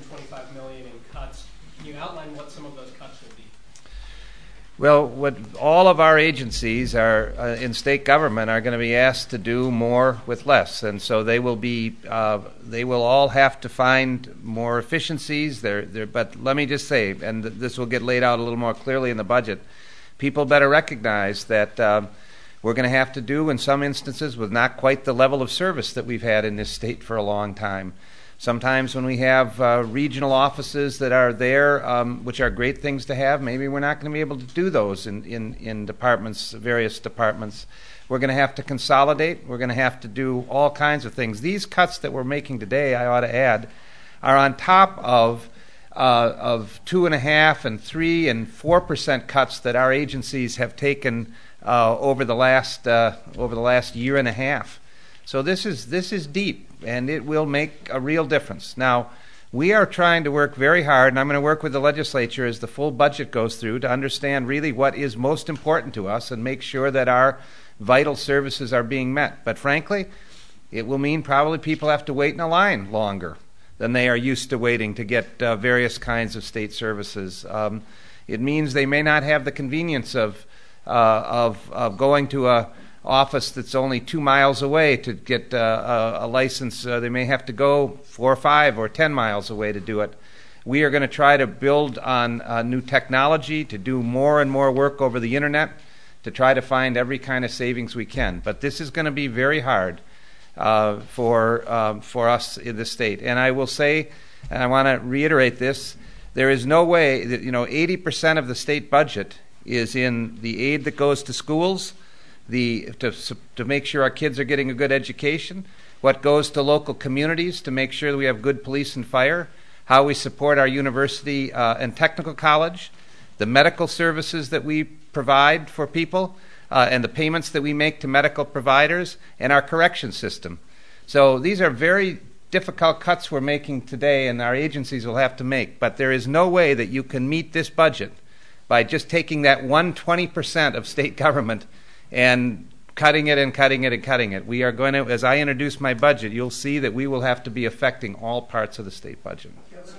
$125 million in cuts. Can you outline what some of those cuts will be? Well, what all of our agencies are in state government are going to be asked to do more with less, and so they will all have to find more efficiencies. But let me just say, and this will get laid out a little more clearly in the budget. People better recognize that we're going to have to do, in some instances, with not quite the level of service that we've had in this state for a long time. Sometimes when we have regional offices that are there, which are great things to have, maybe we're not going to be able to do those in departments, various departments. We're going to have to consolidate. We're going to have to do all kinds of things. These cuts that we're making today, I ought to add, are on top of 2.5% and 3% and 4% cuts that our agencies have taken over the last year and a half. So this is deep, and it will make a real difference. Now, we are trying to work very hard, and I'm going to work with the legislature as the full budget goes through to understand really what is most important to us and make sure that our vital services are being met. But frankly, it will mean probably people have to wait in a line longer than they are used to waiting to get various kinds of state services. It means they may not have the convenience of going to a office that's only 2 miles away to get a license. They may have to go 4 or 5 or 10 miles away to do it. We are going to try to build on new technology, to do more and more work over the internet, to try to find every kind of savings we can. But this is going to be very hard for us in the state. And I will say, and I want to reiterate this, there is no way that 80% of the state budget is in the aid that goes to schools, to make sure our kids are getting a good education, what goes to local communities to make sure that we have good police and fire, how we support our university and technical college, the medical services that we provide for people, and the payments that we make to medical providers, and our correction system. So these are very difficult cuts we're making today, and our agencies will have to make. But there is no way that you can meet this budget by just taking that 120% of state government and cutting it and cutting it and cutting it. We are going to, as I introduce my budget, you'll see that we will have to be affecting all parts of the state budget. Governor,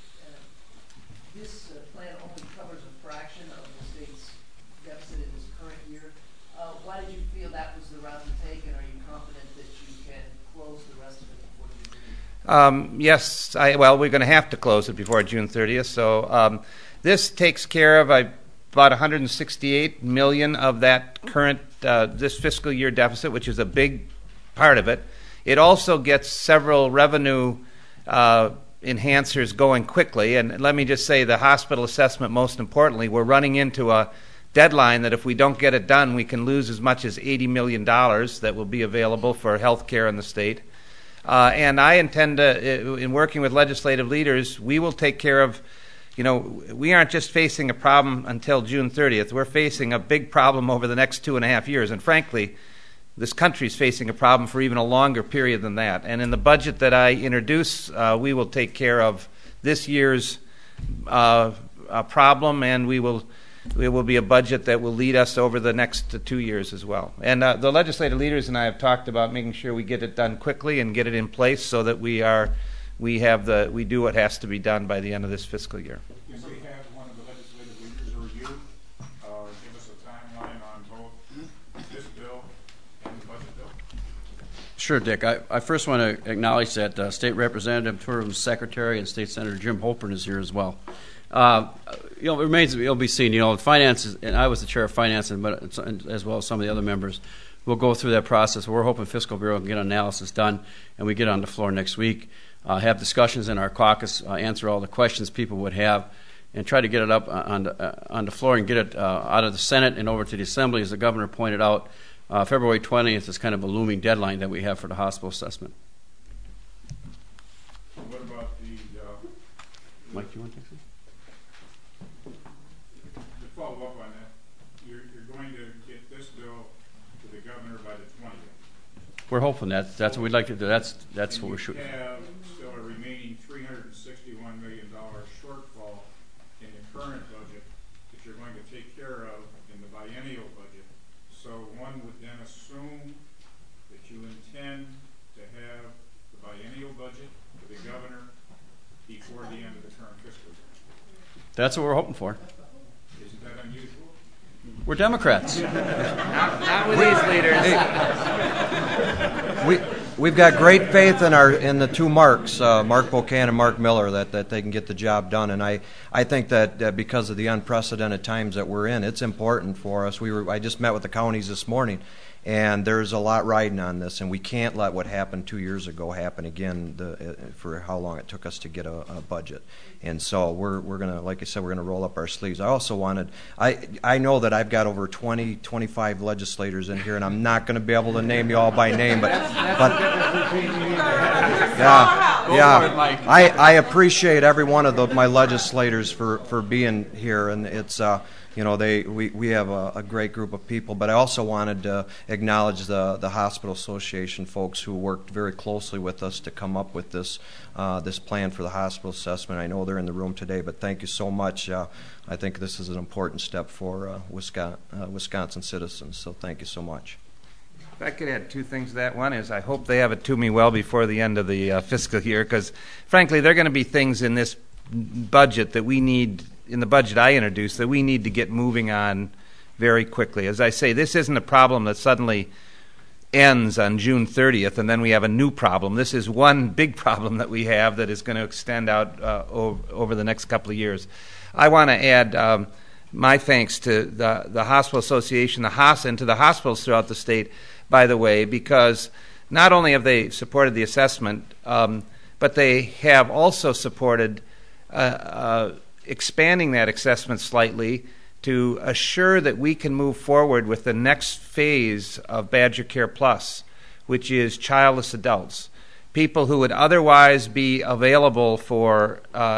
this plan only covers a fraction of the state's deficit in this current year. Why did you feel that was the route to take, and are you confident that you can close the rest of it before June 30th? Yes, well, we're going to have to close it before June 30th. So this takes care of about $168 million of that current this fiscal year deficit, which is a big part of it. It also gets several revenue enhancers going quickly. And let me just say, the hospital assessment, most importantly, we're running into a deadline that if we don't get it done, we can lose as much as $80 million that will be available for health care in the state. And I intend to, in working with legislative leaders, we will take care of, we aren't just facing a problem until June 30th. We're facing a big problem over the next 2.5 years. And frankly, this country is facing a problem for even a longer period than that. And in the budget that I introduce, we will take care of this year's problem, and it will be a budget that will lead us over the next 2 years as well. And the legislative leaders and I have talked about making sure we get it done quickly and get it in place so that we do what has to be done by the end of this fiscal year. Can we have one of the legislative leaders or you give us a timeline on both this bill and the budget bill? Sure, Dick. I first want to acknowledge that State Representative, Tourism Secretary, and State Senator Jim Holpern is here as well. It remains to be seen. Finances, and I was the chair of finance, but as well as some of the other members, we'll go through that process. We're hoping Fiscal Bureau can get an analysis done, and we get on the floor next week. Have discussions in our caucus, answer all the questions people would have, and try to get it up on the floor and get it out of the Senate and over to the Assembly. As the governor pointed out, February 20th is kind of a looming deadline that we have for the hospital assessment. What about the Mike, do you want to take some? To follow up on that, you're going to get this bill to the governor by the 20th. We're hoping that's what we'd like to do. That's what we're shooting for. Have still a remaining $361 million shortfall in the current budget that you're going to take care of in the biennial budget. So one would then assume that you intend to have the biennial budget for the governor before the current fiscal year. That's what we're hoping for. Isn't that unusual? We're Democrats. Not with these leaders. We've got great faith in the two Marks, Mark Bocan and Mark Miller, that they can get the job done. And I think that because of the unprecedented times that we're in, it's important for us. I just met with the counties this morning, and there's a lot riding on this, and we can't let what happened 2 years ago happen again for how long it took us to get a budget. And so we're going to, like I said, we're going to roll up our sleeves. I also I know that I've got over 20, 25 legislators in here, and I'm not going to be able to name you all by name, but yeah. I appreciate every one of my legislators for being here, and it's we have a great group of people. But I also wanted to acknowledge the Hospital Association folks who worked very closely with us to come up with this plan for the hospital assessment. I know they're in the room today, but thank you so much. I think this is an important step for Wisconsin citizens. So thank you so much. If I could add two things to that. One is I hope they have it to me well before the end of the fiscal year, because frankly, there are going to be things in this budget that we need, in the budget I introduced, that we need to get moving on very quickly. As I say, this isn't a problem that suddenly ends on June 30th and then we have a new problem. This is one big problem that we have that is going to extend out over the next couple of years. I want to add my thanks to the Hospital Association, the HASA, and to the hospitals throughout the state, by the way, because not only have they supported the assessment, but they have also supported expanding that assessment slightly to assure that we can move forward with the next phase of Badger Care Plus, which is childless adults, people who would otherwise be eligible for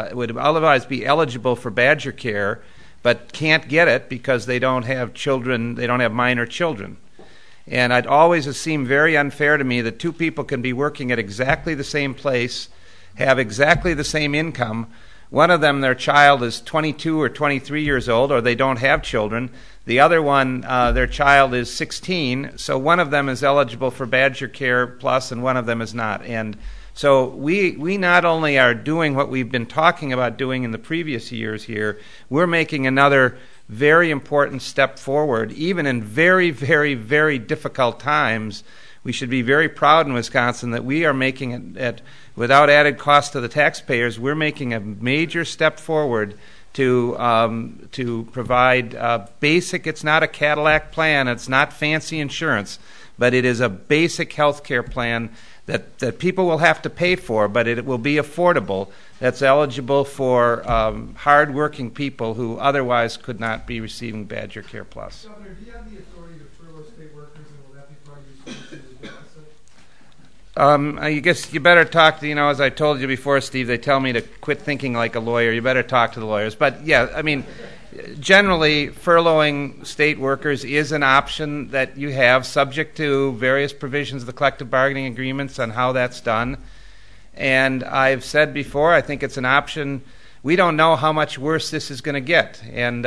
Badger Care, but can't get it because they don't have children, they don't have minor children. And it always has seemed very unfair to me that two people can be working at exactly the same place, have exactly the same income. One of them, their child is 22 or 23 years old, or they don't have children. The other one, their child is 16, so one of them is eligible for Badger Care Plus and one of them is not. And so we not only are doing what we've been talking about doing in the previous years here, we're making another very important step forward, even in very, very, very difficult times. We should be very proud in Wisconsin that we are making it without added cost to the taxpayers. We're making a major step forward to provide basic. It's not a Cadillac plan. It's not fancy insurance, but it is a basic health care plan that people will have to pay for, but it will be affordable. That's eligible for hard-working people who otherwise could not be receiving Badger Care Plus. Governor, do you have the authority to furlough state workers, and will that be part of your solution to the deficit? I guess you better talk to, as I told you before, Steve, they tell me to quit thinking like a lawyer. You better talk to the lawyers. But, yeah, I mean, generally, furloughing state workers is an option that you have, subject to various provisions of the collective bargaining agreements on how that's done. And I've said before, I think it's an option. We don't know how much worse this is going to get. And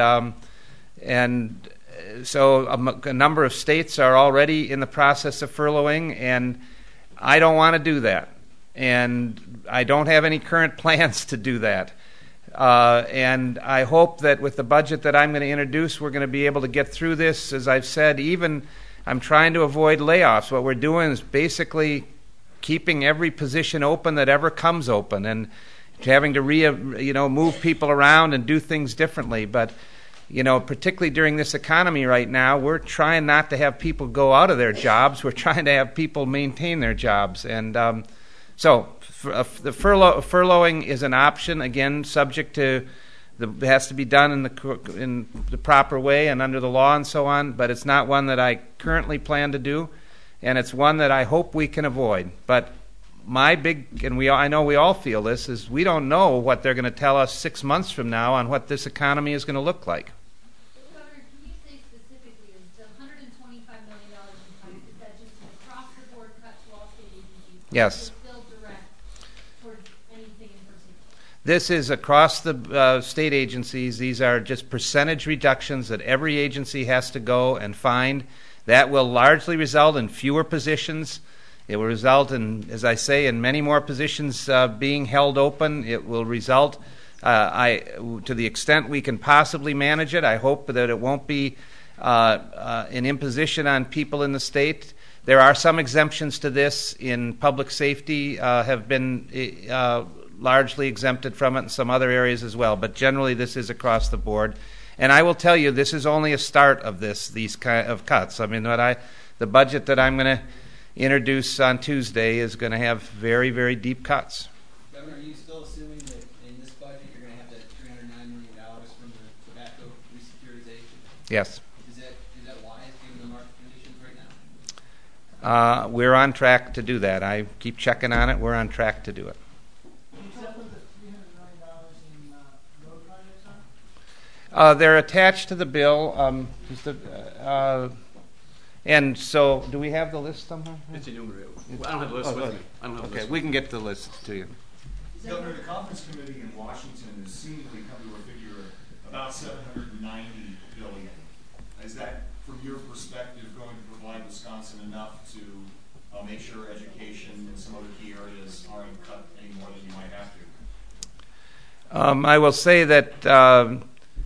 so a number of states are already in the process of furloughing, and I don't want to do that. And I don't have any current plans to do that. And I hope that with the budget that I'm going to introduce, we're going to be able to get through this. As I've said, even I'm trying to avoid layoffs. What we're doing is basically keeping every position open that ever comes open, and having to move people around and do things differently. But particularly during this economy right now, we're trying not to have people go out of their jobs. We're trying to have people maintain their jobs. And so the furloughing is an option, again, subject to it has to be done in the proper way and under the law and so on, but it's not one that I currently plan to do, and it's one that I hope we can avoid. But my big, and I know we all feel this, is we don't know what they're going to tell us 6 months from now on what this economy is going to look like. Governor, can you say specifically, is the $125 million in cuts, is that just an across-the-board cut to all state agencies? Yes. This is across the state agencies. These are just percentage reductions that every agency has to go and find. That will largely result in fewer positions. It will result in, as I say, in many more positions being held open. It will result To the extent we can possibly manage it, I hope that it won't be an imposition on people in the state. There are some exemptions to this in public safety, have been largely exempted from it in some other areas as well, but generally this is across the board. And I will tell you, this is only a start of these kind of cuts. I mean, the budget that I'm going to introduce on Tuesday is going to have very, very deep cuts. Governor, are you still assuming that in this budget you're going to have that $309 million from the tobacco resecuritization? Yes. Is that wise given the market conditions right now? We're on track to do that. I keep checking on it. We're on track to do it. Is that what the $300 million in road projects are? They're attached to the bill. And so, do we have the list somehow? It's enumerated. I don't have the list with me. I don't have the Okay, list. we can get the list to you. Governor, the conference committee in Washington has seemingly come to a figure of about $790 billion. Is that, from your perspective, going to provide Wisconsin enough to make sure education and some other key areas aren't cut any more than you might have to? I will say that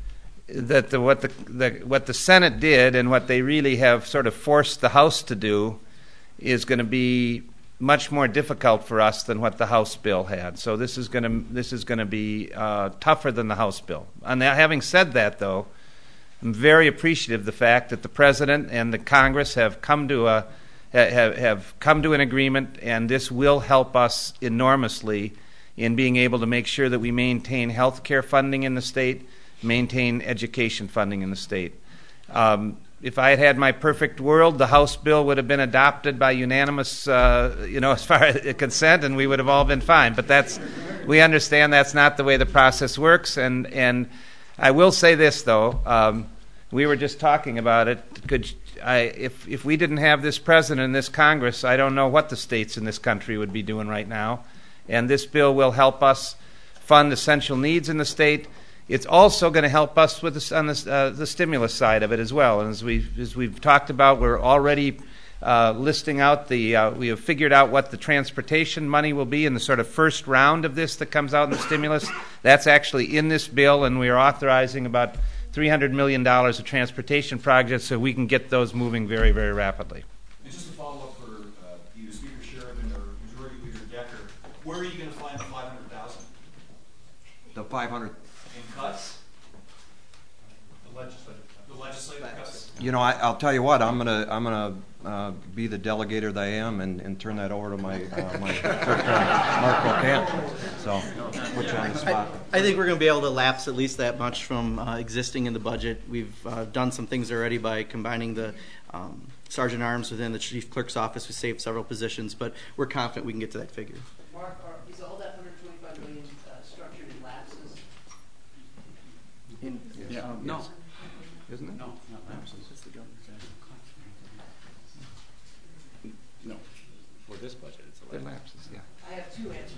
what the Senate did and what they really have sort of forced the House to do is going to be much more difficult for us than what the House bill had. So this is going to be tougher than the House bill. And having said that, though, I'm very appreciative of the fact that the President and the Congress have come to an agreement, and this will help us enormously in being able to make sure that we maintain health care funding in the state, maintain education funding in the state. If I had had my perfect world, the House bill would have been adopted by unanimous, as far as consent, and we would have all been fine. But we understand that's not the way the process works. And I will say this, though. We were just talking about it. If we didn't have this president and this Congress, I don't know what the states in this country would be doing right now. And this bill will help us fund essential needs in the state. It's also going to help us with on the stimulus side of it as well. And as we've talked about, we're already listing out we have figured out what the transportation money will be in the sort of first round of this that comes out in the stimulus. That's actually in this bill, and we are authorizing about $300 million of transportation projects so we can get those moving very, very rapidly. And just to follow up for either Speaker Sheridan or Majority Leader Decker, where are you going to find the $500,000? The 500. In cuts? The legislative cuts? You know, I'll tell you what. I'm gonna be the delegator that I am and turn that over to my Mark Bocan. So, put you on the spot. I think we're going to be able to lapse at least that much from existing in the budget. We've done some things already by combining the sergeant arms within the chief clerk's office. We saved several positions, but we're confident we can get to that figure. Mark, is all that $125 million structured in lapses? No. Isn't it? No, not lapses. It's the governor's No. For this budget, it's They're lapses, yeah. I have two answers.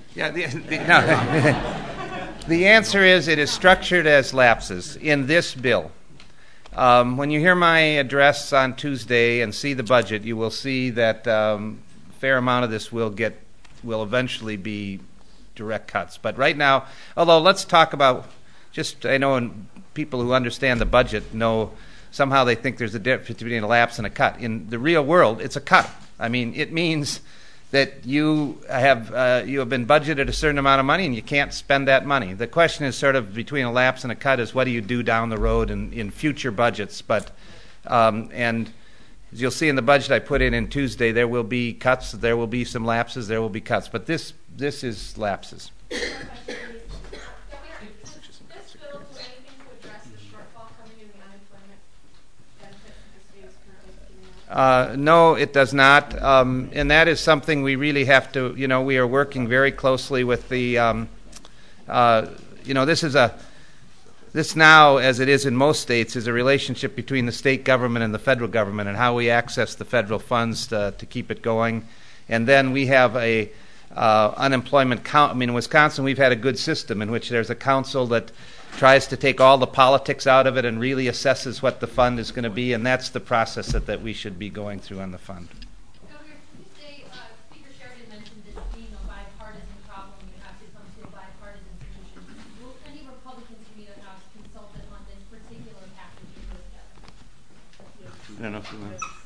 Yeah, the answer is it is structured as lapses in this bill. When you hear my address on Tuesday and see the budget, you will see that a fair amount of this will eventually be direct cuts. But right now, although let's talk about I know people who understand the budget know somehow they think there's a difference between a lapse and a cut. In the real world, it's a cut. I mean, it means that you have been budgeted a certain amount of money and you can't spend that money. The question is sort of between a lapse and a cut is what do you do down the road in future budgets. But and as you'll see in the budget I put in Tuesday, there will be cuts, there will be some lapses, there will be cuts. But this is lapses. No, it does not, and that is something we really have to. We are working very closely with the. This now, as it is in most states, is a relationship between the state government and the federal government, and how we access the federal funds to keep it going. And then we have a unemployment count. I mean, in Wisconsin, we've had a good system in which there's a council that tries to take all the politics out of it and really assesses what the fund is going to be, and that's the process that we should be going through on the fund. Governor, can you say, Speaker Sheridan mentioned this being a bipartisan problem, you have to come to a bipartisan solution. Will any I don't know if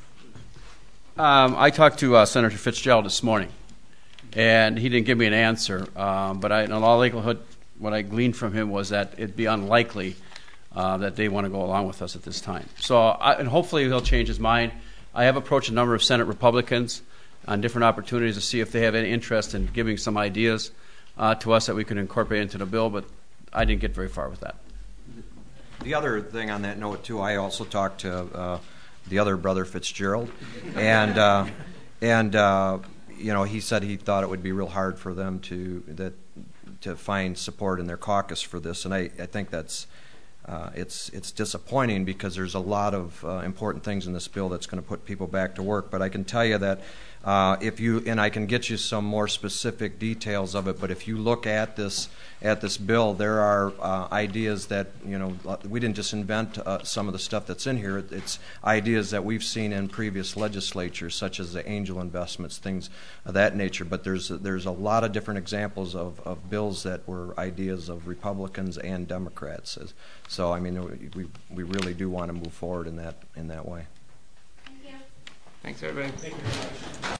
I talked to Senator Fitzgerald this morning, and he didn't give me an answer. But in all likelihood, what I gleaned from him was that it'd be unlikely that they want to go along with us at this time. So, and hopefully he'll change his mind. I have approached a number of Senate Republicans on different opportunities to see if they have any interest in giving some ideas to us that we can incorporate into the bill, but I didn't get very far with that. The other thing on that note, too, I also talked to the other brother Fitzgerald, and you know, he said he thought it would be real hard for them to find support in their caucus for this, and I think that's it's disappointing because there's a lot of important things in this bill that's going to put people back to work. But I can tell you that and I can get you some more specific details of it. But if you look at this bill, there are ideas that, you know, we didn't just invent some of the stuff that's in here. It's ideas that we've seen in previous legislatures, such as the angel investments, things of that nature. But there's a lot of different examples of bills that were ideas of Republicans and Democrats. So I mean, we really do want to move forward in that way. Thank you. Thanks, everybody.